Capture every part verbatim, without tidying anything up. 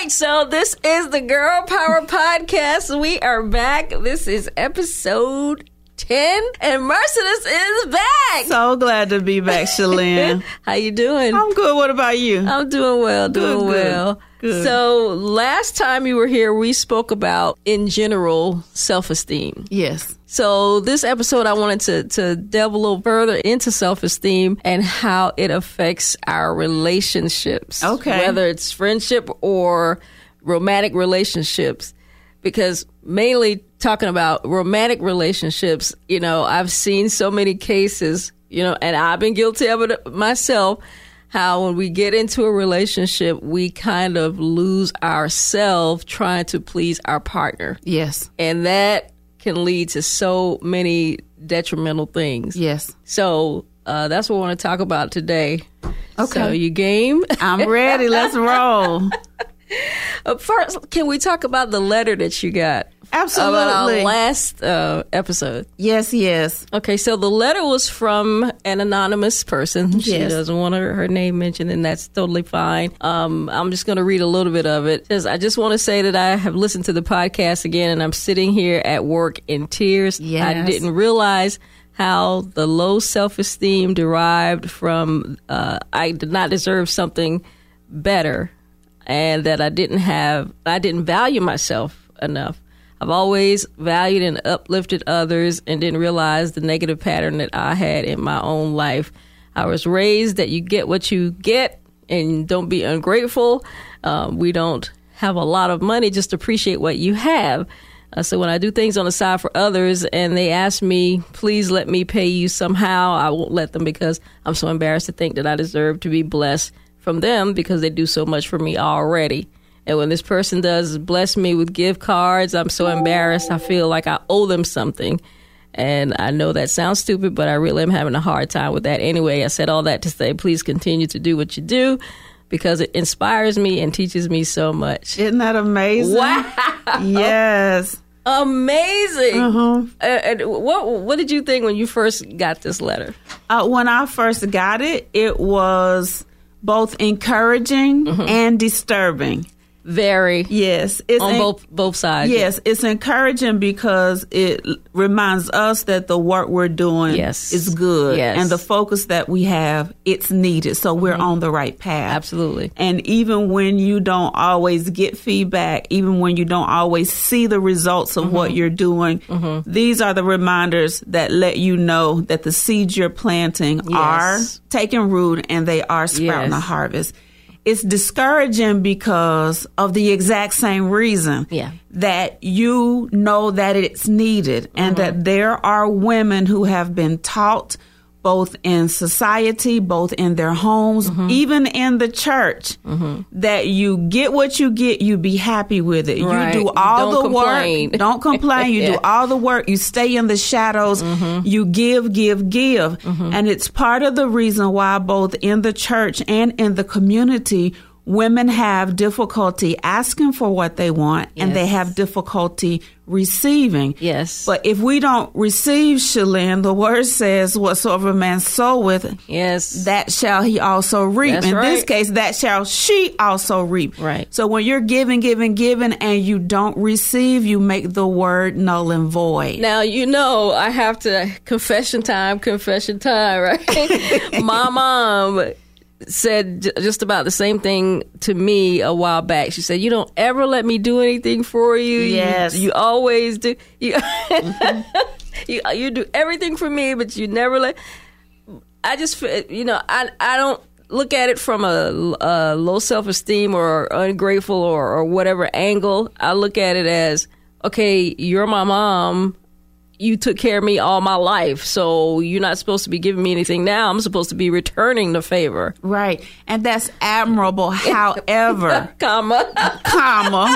right, so this is the Girl Power Podcast. We are back. This is episode ten, and Mercedes is back. So glad to be back, Shalyn. How you doing? I'm good. What about you? I'm doing well, doing good, well. Good. So last time you were here, we spoke about, in general, self-esteem. Yes. So this episode, I wanted to, to delve a little further into self-esteem and how it affects our relationships. Okay. Whether it's friendship or romantic relationships. Because mainly talking about romantic relationships, you know, I've seen so many cases, you know, and I've been guilty of it myself, how when we get into a relationship, we kind of lose ourselves trying to please our partner. Yes. And that can lead to so many detrimental things. Yes. So uh, that's what I want to talk about today. Okay. So you game? I'm ready. Let's roll. Uh, first, can we talk about the letter that you got? Absolutely. About our last uh, episode. Yes, yes. Okay, so the letter was from an anonymous person. She Yes. doesn't want her, her name mentioned, and that's totally fine. Um, I'm just going to read a little bit of it. It says, I just want to say that I have listened to the podcast again, and I'm sitting here at work in tears. Yes. I didn't realize how the low self-esteem derived from uh, I did not deserve something better, and that I didn't have, I didn't value myself enough. I've always valued and uplifted others and didn't realize the negative pattern that I had in my own life. I was raised that you get what you get and don't be ungrateful. Um, we don't have a lot of money, just appreciate what you have. Uh, so when I do things on the side for others and they ask me, please let me pay you somehow, I won't let them because I'm so embarrassed to think that I deserve to be blessed from them because they do so much for me already. And when this person does bless me with gift cards, I'm so embarrassed. I feel like I owe them something. And I know that sounds stupid, but I really am having a hard time with that. Anyway, I said all that to say, please continue to do what you do because it inspires me and teaches me so much. Isn't that amazing? Wow. Yes. Amazing. Uh-huh. Uh, and what what did you think when you first got this letter? Uh, when I first got it, it was both encouraging mm-hmm. and disturbing. Very. Yes. It's on en- both both sides. Yes. It's encouraging because it reminds us that the work we're doing yes. is good. Yes. And the focus that we have, it's needed. So we're mm-hmm. on the right path. Absolutely. And even when you don't always get feedback, even when you don't always see the results of mm-hmm. what you're doing, mm-hmm. these are the reminders that let you know that the seeds you're planting yes. are taking root and they are sprouting yes. a harvest. It's discouraging because of the exact same reason yeah. that you know that it's needed and mm-hmm. that there are women who have been taught both in society, both in their homes, mm-hmm. even in the church, mm-hmm. that you get what you get, you be happy with it. Right. You do all don't the complain. work. Don't complain. You yeah. do all the work. You stay in the shadows. Mm-hmm. You give, give, give. Mm-hmm. And it's part of the reason why both in the church and in the community, women have difficulty asking for what they want yes. and they have difficulty receiving. Yes. But if we don't receive, Shalyn, the word says, whatsoever a man soweth, yes. that shall he also reap. That's In right. this case, that shall she also reap. Right. So when you're giving, giving, giving, and you don't receive, you make the word null and void. Now, you know, I have to, confession time, confession time, right? My mom said j- just about the same thing to me a while back. She said, you don't ever let me do anything for you. Yes. You, you always do. You, mm-hmm. you you do everything for me, but you never let. I just, feel- you know, I I don't look at it from a, a low self-esteem or ungrateful or, or whatever angle. I look at it as, okay, you're my mom. You took care of me all my life, so you're not supposed to be giving me anything now. I'm supposed to be returning the favor. Right. And that's admirable. However, comma, comma,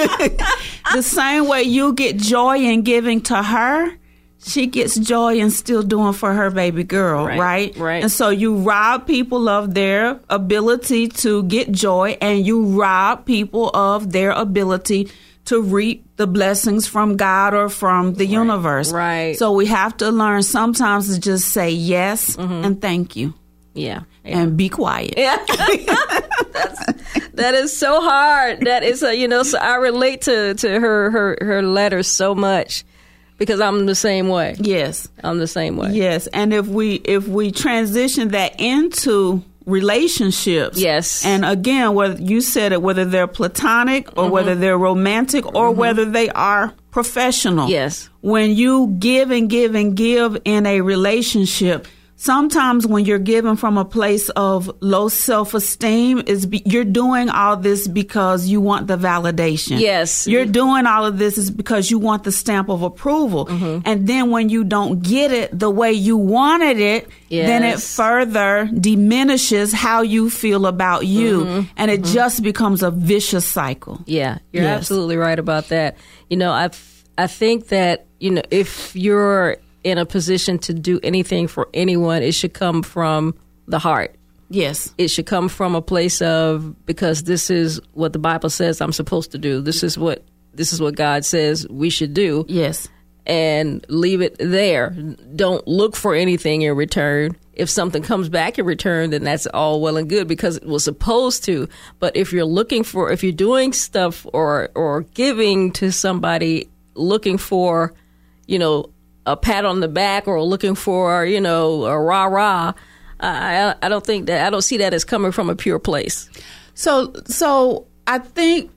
the same way you get joy in giving to her, she gets joy in still doing for her baby girl, right? Right. Right. And so you rob people of their ability to get joy, and you rob people of their ability to reap the blessings from God or from the right. universe. Right. So we have to learn sometimes to just say yes mm-hmm. and thank you. Yeah. yeah. And be quiet. Yeah. That's, that is so hard. That is, a, you know, so I relate to, to her, her, her letters so much because I'm the same way. Yes. I'm the same way. Yes. And if we, if we transition that into relationships. Yes. And again, whether you said it, whether they're platonic or mm-hmm. whether they're romantic or mm-hmm. whether they are professional. Yes. When you give and give and give in a relationship, sometimes when you're given from a place of low self-esteem, is be, you're doing all this because you want the validation. Yes. You're doing all of this is because you want the stamp of approval. Mm-hmm. And then when you don't get it the way you wanted it, yes. then it further diminishes how you feel about you. Mm-hmm. And it mm-hmm. just becomes a vicious cycle. Yeah, you're yes. absolutely right about that. You know, I I think that, you know, if you're in a position to do anything for anyone, it should come from the heart. Yes. It should come from a place of, because this is what the Bible says I'm supposed to do. This is what this is what God says we should do. Yes. And leave it there. Don't look for anything in return. If something comes back in return, then that's all well and good because it was supposed to. But if you're looking for, if you're doing stuff or or giving to somebody looking for, you know, a pat on the back or looking for, you know, a rah rah. I I don't think that I don't see that as coming from a pure place. So so I think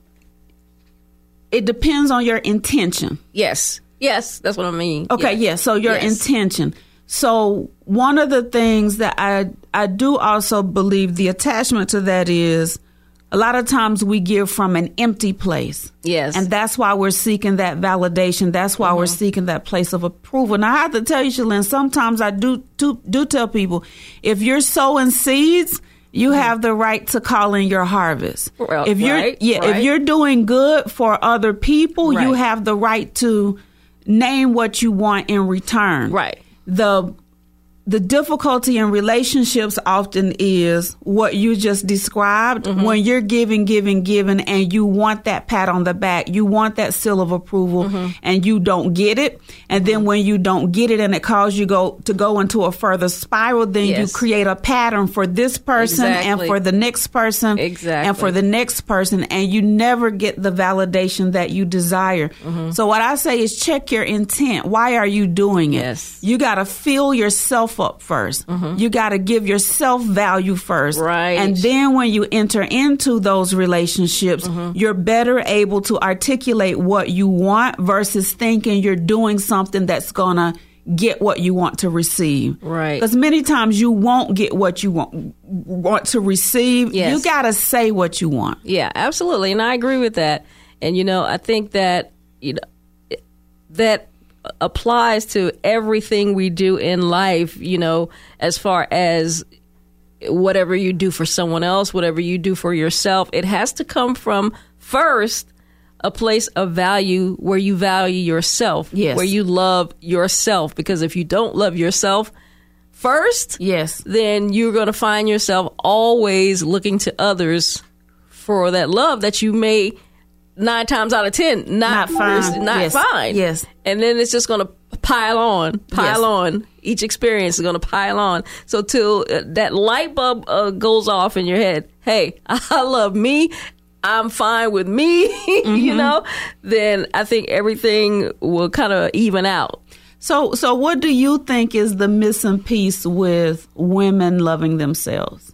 it depends on your intention. Yes, yes, that's what I mean. Okay, yeah. yeah so your yes. intention. So one of the things that I I do also believe the attachment to that is, a lot of times we give from an empty place. Yes. And that's why we're seeking that validation. That's why mm-hmm. we're seeking that place of approval. Now, I have to tell you, Shalyn, sometimes I do, do, do tell people, if you're sowing seeds, you mm-hmm. have the right to call in your harvest. Well, if you're, right, yeah, right. if you're doing good for other people, right. you have the right to name what you want in return. Right. The The difficulty in relationships often is what you just described. Mm-hmm. When you're giving, giving, giving, and you want that pat on the back, you want that seal of approval, mm-hmm. and you don't get it. And then when you don't get it and it causes you go to go into a further spiral, then yes. you create a pattern for this person exactly. and for the next person exactly. and for the next person, and you never get the validation that you desire. Mm-hmm. So what I say is check your intent. Why are you doing it? Yes. You got to fill yourself up first. Mm-hmm. You got to give yourself value first. Right. And then when you enter into those relationships, mm-hmm. you're better able to articulate what you want versus thinking you're doing something that's going to get what you want to receive. Right. Because many times you won't get what you want want to receive. Yes. You got to say what you want. Yeah, absolutely. And I agree with that. And, you know, I think that, you know, that applies to everything we do in life, you know, as far as whatever you do for someone else, whatever you do for yourself, it has to come from first a place of value where you value yourself, yes. where you love yourself. Because if you don't love yourself first, yes, then you're going to find yourself always looking to others for that love that you may nine times out of ten not, not find. Not yes. find. Yes. And then it's just going to pile on, pile yes. on. Each experience is going to pile on. So till uh, that light bulb uh, goes off in your head, hey, I love me, I'm fine with me, mm-hmm. you know, then I think everything will kind of even out. So, so what do you think is the missing piece with women loving themselves?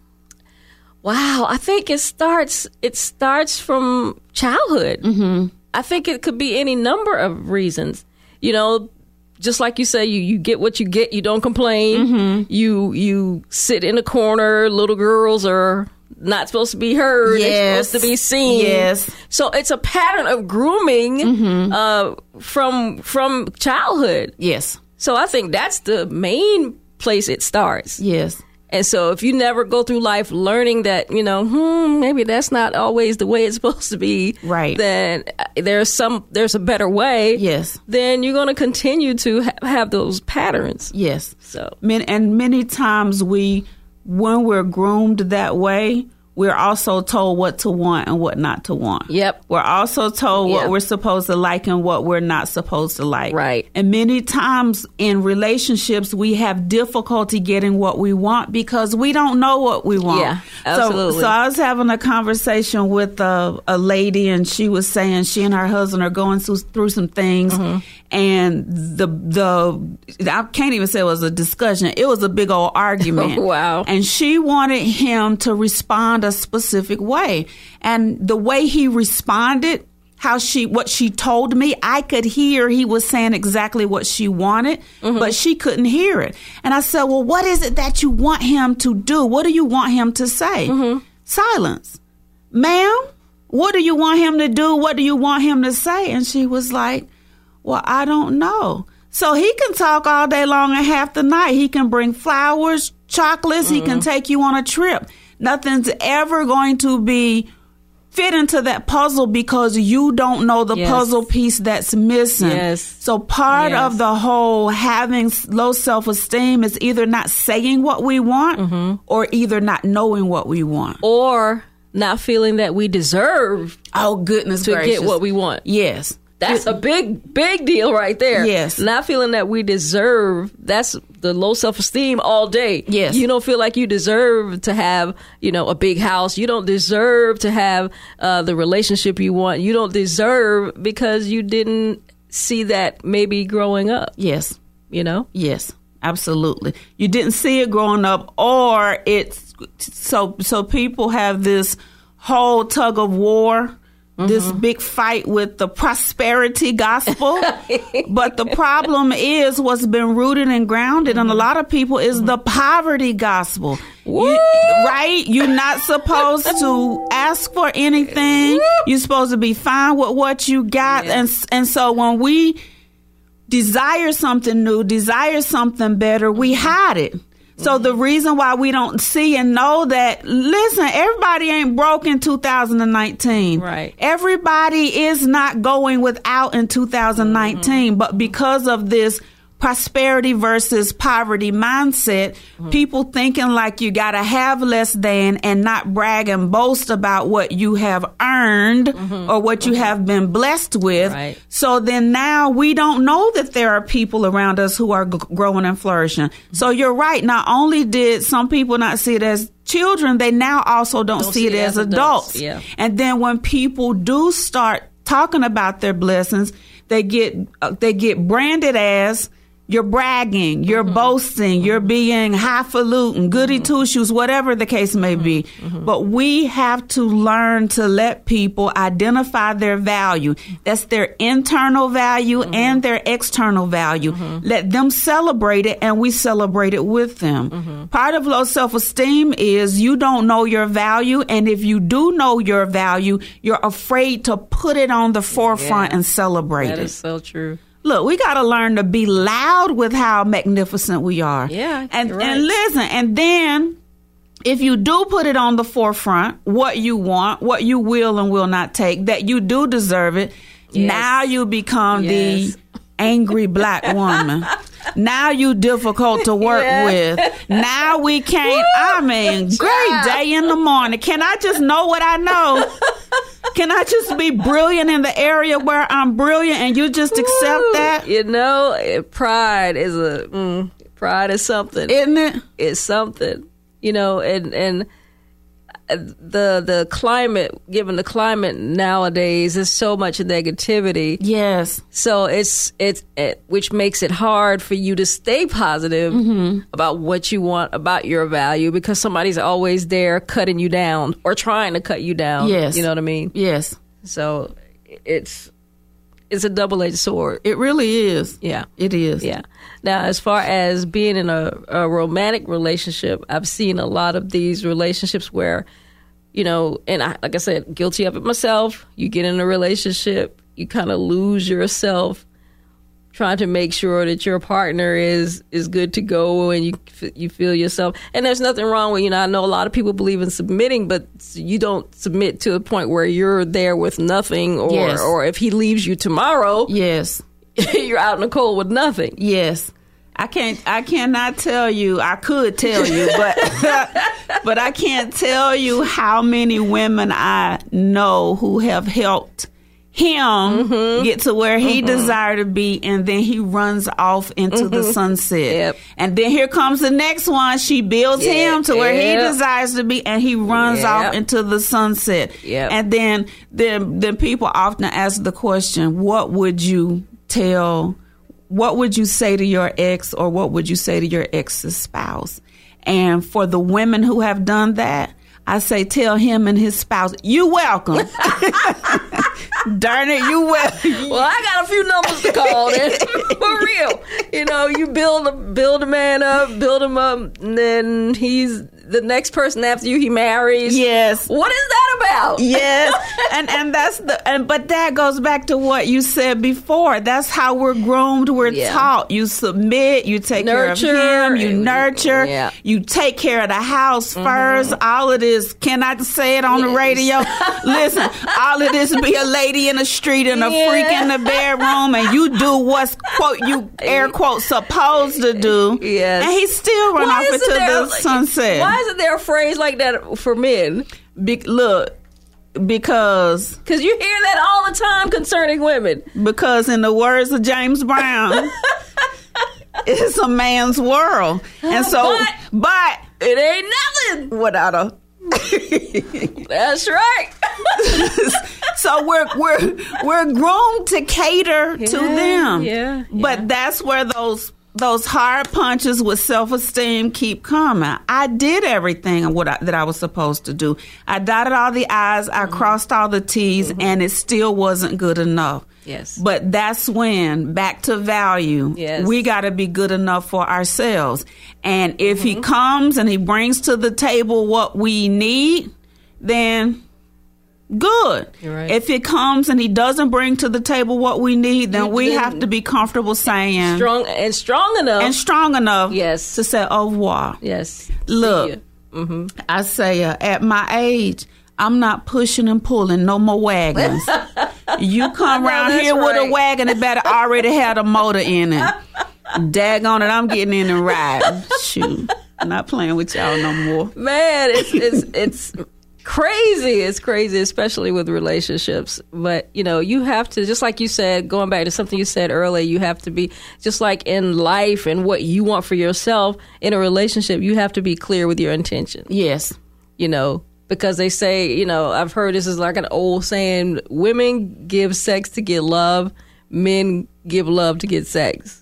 Wow, I think it starts. It starts from childhood. Mm-hmm. I think it could be any number of reasons. You know, just like you say, you, you get what you get. You don't complain. Mm-hmm. You you sit in a corner. Little girls are not supposed to be heard. Yes. They're supposed to be seen. Yes. So it's a pattern of grooming mm-hmm. uh, from from childhood. Yes. So I think that's the main place it starts. Yes. And so if you never go through life learning that, you know, hmm, maybe that's not always the way it's supposed to be, right? Then there's some there's a better way. Yes. Then you're going to continue to ha- have those patterns. Yes. So and many times we, when we're groomed that way, we're also told what to want and what not to want. Yep. We're also told Yep. what we're supposed to like and what we're not supposed to like. Right. And many times in relationships, we have difficulty getting what we want because we don't know what we want. Yeah, absolutely. So, so I was having a conversation with a, a lady, and she was saying she and her husband are going through, through some things. Mm-hmm. And the the I can't even say it was a discussion. It was a big old argument. Wow. And she wanted him to respond a specific way. And the way he responded, how she what she told me, I could hear he was saying exactly what she wanted, mm-hmm. but she couldn't hear it. And I said, well, what is it that you want him to do? What do you want him to say? Mm-hmm. Silence. Ma'am, what do you want him to do? What do you want him to say? And she was like, well, I don't know. So he can talk all day long and half the night. He can bring flowers, chocolates. Mm-hmm. He can take you on a trip. Nothing's ever going to be fit into that puzzle because you don't know the yes. puzzle piece that's missing. Yes. So part yes. of the whole having low self-esteem is either not saying what we want mm-hmm. or either not knowing what we want. Or not feeling that we deserve oh, goodness to gracious. get what we want. Yes. That's a big, big deal right there. Yes. Not feeling that we deserve, that's the low self-esteem all day. Yes. You don't feel like you deserve to have, you know, a big house. You don't deserve to have uh, the relationship you want. You don't deserve because you didn't see that maybe growing up. Yes. You know? Yes, absolutely. You didn't see it growing up, or it's so, so people have this whole tug of war. Mm-hmm. This big fight with the prosperity gospel. But the problem is what's been rooted and grounded mm-hmm. in a lot of people is mm-hmm. the poverty gospel. You, right? You're not supposed to ask for anything. You're supposed to be fine with what you got. Yeah. And, and so when we desire something new, desire something better, we hide it. So the reason why we don't see and know that, listen, everybody ain't broke in two thousand nineteen. Right. Everybody is not going without in two thousand nineteen. Mm-hmm. But because of this prosperity versus poverty mindset, mm-hmm. people thinking like you got to have less than and not brag and boast about what you have earned mm-hmm. or what mm-hmm. you have been blessed with. Right. So then now we don't know that there are people around us who are g- growing and flourishing. Mm-hmm. So you're right. Not only did some people not see it as children, they now also don't, don't see, see it as, as adults. adults. Yeah. And then when people do start talking about their blessings, they get uh, they get branded as you're bragging, you're mm-hmm. boasting, mm-hmm. you're being highfalutin, goody mm-hmm. two-shoes, whatever the case may mm-hmm. be. Mm-hmm. But we have to learn to let people identify their value. That's their internal value mm-hmm. and their external value. Mm-hmm. Let them celebrate it, and we celebrate it with them. Mm-hmm. Part of low self-esteem is you don't know your value, and if you do know your value, you're afraid to put it on the forefront yeah. and celebrate that it. That is so true. Look, we got to learn to be loud with how magnificent we are. Yeah, and you're right. and listen, and then if you do put it on the forefront, what you want, what you will and will not take, that you do deserve it, yes. now you become yes. the angry black woman. Now you difficult to work yeah. with. Now we can't, Woo! I mean, great day in the morning. Can I just know what I know? Can I just be brilliant in the area where I'm brilliant and you just accept Woo! that? You know, pride is a, mm, pride is something. Isn't it? It's something, you know, and, and the the climate, given the climate nowadays, there's so much negativity. Yes. So it's it's it, which makes it hard for you to stay positive mm-hmm. about what you want, about your value, because somebody's always there cutting you down or trying to cut you down. Yes. You know what I mean? Yes. So it's it's a double-edged sword. It really is. Yeah. It is. Yeah. Now, as far as being in a, a romantic relationship, I've seen a lot of these relationships where, you know, and I, like I said, guilty of it myself. You get in a relationship, you kind of lose yourself trying to make sure that your partner is is good to go and you you feel yourself. And there's nothing wrong with, you know, I know a lot of people believe in submitting, but you don't submit to the point where you're there with nothing, or, yes. or if he leaves you tomorrow, yes, you're out in the cold with nothing. Yes. I can't. I cannot tell you. I could tell you, but but I can't tell you how many women I know who have helped him mm-hmm. get to where he mm-hmm. desired to be, and then he runs off into mm-hmm. the sunset. Yep. And then here comes the next one. She builds yep. him to where yep. he desires to be, and he runs yep. off into the sunset. Yep. And then, then, then people often ask the question, what would you tell, what would you say to your ex, or what would you say to your ex's spouse? And for the women who have done that, I say, tell him and his spouse, you welcome. Darn it, you welcome. Well, I got a few numbers to call then. For real. You know, you build a, build a man up, build him up, and then he's the next person after you he marries. Yes. What is that about? Yes. and and that's the and but that goes back to what you said before. That's how we're groomed, we're yeah. taught. You submit, you take nurture, care of him, you nurture, yeah. you take care of the house mm-hmm. first. All of this, can I say it on yes. the radio? Listen, all of this be a lady in the street and a yeah. freak in the bedroom, and you do what's quote you air quote supposed to do. Yes. And he still run why off into there, the sunset. Why isn't there a phrase like that for men? Be- look, because because you hear that all the time concerning women. Because in the words of James Brown, it's a man's world, and so but, but it ain't nothing without a. That's right. So we're we're we're groomed to cater yeah, to them. Yeah, but yeah. that's where those those hard punches with self-esteem keep coming. I did everything what I, that I was supposed to do. I dotted all the I's, I mm-hmm. crossed all the T's, mm-hmm. and it still wasn't good enough. Yes. But that's when, back to value, yes. we got to be good enough for ourselves. And if mm-hmm. he comes and he brings to the table what we need, then good. You're right. If it comes and he doesn't bring to the table what we need, then we have to be comfortable saying strong and strong enough and strong enough, yes, to say au revoir. Yes. Look, mm-hmm. I say uh, at my age, I'm not pushing and pulling no more wagons. You come around here right. with a wagon, it better already have a motor in it. Daggone it, I'm getting in and riding. Shoot, I'm not playing with y'all no more. Man, it's it's it's. Crazy. It's crazy, especially with relationships. But, you know, you have to, just like you said, going back to something you said earlier, you have to be, just like in life and what you want for yourself in a relationship, you have to be clear with your intention. Yes. You know, because they say, you know, I've heard this is like an old saying, women give sex to get love, men give love to get sex.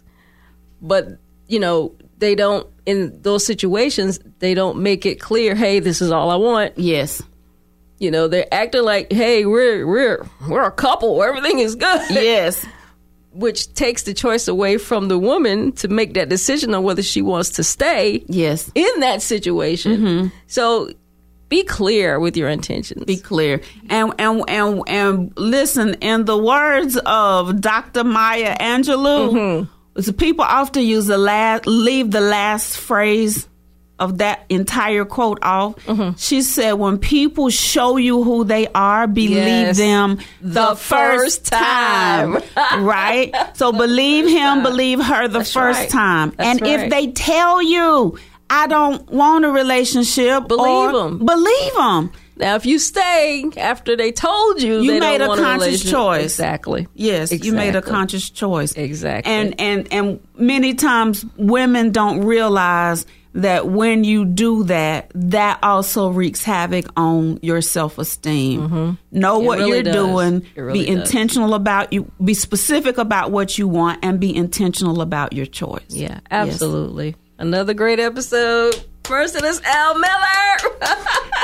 But, you know, they don't, in those situations, they don't make it clear, hey, this is all I want. Yes. You know, they're acting like, hey, we're we're we're a couple. Everything is good. Yes. Which takes the choice away from the woman to make that decision on whether she wants to stay yes. in that situation. Mm-hmm. So be clear with your intentions. Be clear. And, and, and, and listen, in the words of Doctor Maya Angelou, mm-hmm. so people often use the last, leave the last phrase of that entire quote off. Mm-hmm. She said, when people show you who they are, believe yes. them the, the first time. time. Right? So believe him, believe her the That's first right. time. That's and right. if they tell you, I don't want a relationship, believe them. Believe them. Now, if you stay after they told you, you they made don't a want conscious a choice. Exactly. Yes, exactly. You made a conscious choice. Exactly. And and and many times women don't realize that when you do that, that also wreaks havoc on your self-esteem. Mm-hmm. Know it what really you're does. doing. Really be does. intentional about you. Be specific about what you want, and be intentional about your choice. Yeah, absolutely. Yes. Another great episode. Merciless L. Miller.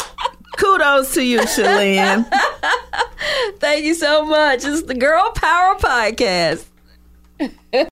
Kudos to you, Shalene. Thank you so much. It's the Girl Power Podcast.